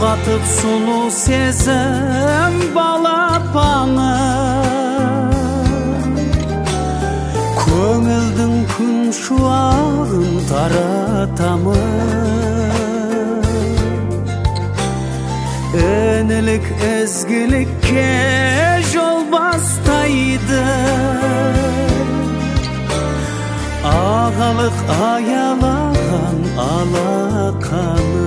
Uğatıp sulu sezim balapаны, көңілдің күн шуағын таратамы. Ініlik ізгілікке жол бастайды, ағалық аялаған алақаны.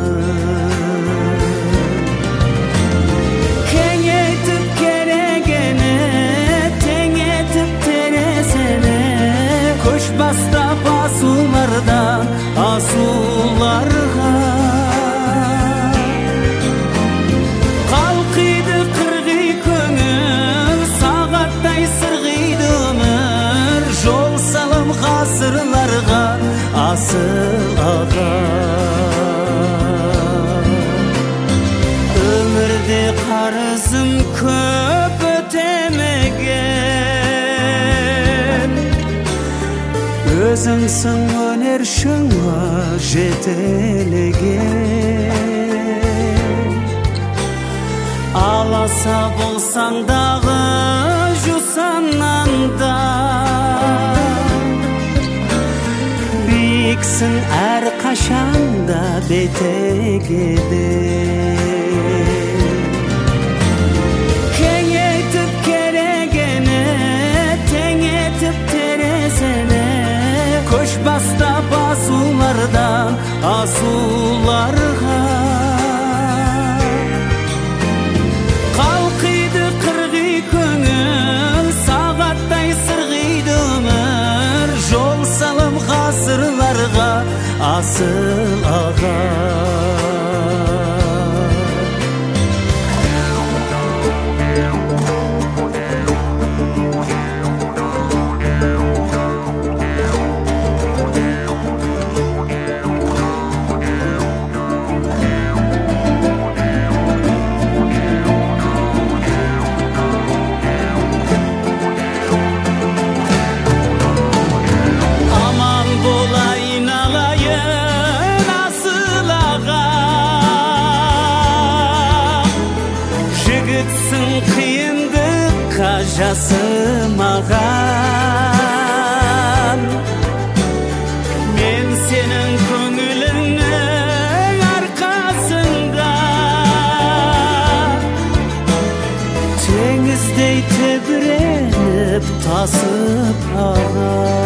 Кеңейтіп керегені, теңетіп терезені, көш бастап асулардан асуларға. Қалқиды қырғи көңіл, сағаттай сырғиды өмір, жол салым ғасырларға асыл аға. Өмірде қарызым көп өтемеген, өзіңсің өнер шыңға жетелеген. Аласа болсаң дағы жусаннан да, биіксің әр қашанда бетегеде. Кеңейтіп керегені, теңетіп терезені, көш бастап асулардан асуларға. Қалқиды қырғи көңіл, сағаттай сырғиды өмір, жол салым ғасырларға асыл аға. Қиындыққа жасымаған, мен сенің көңіліңнің арқасында, теңіздей тебіреніп тасып ағам.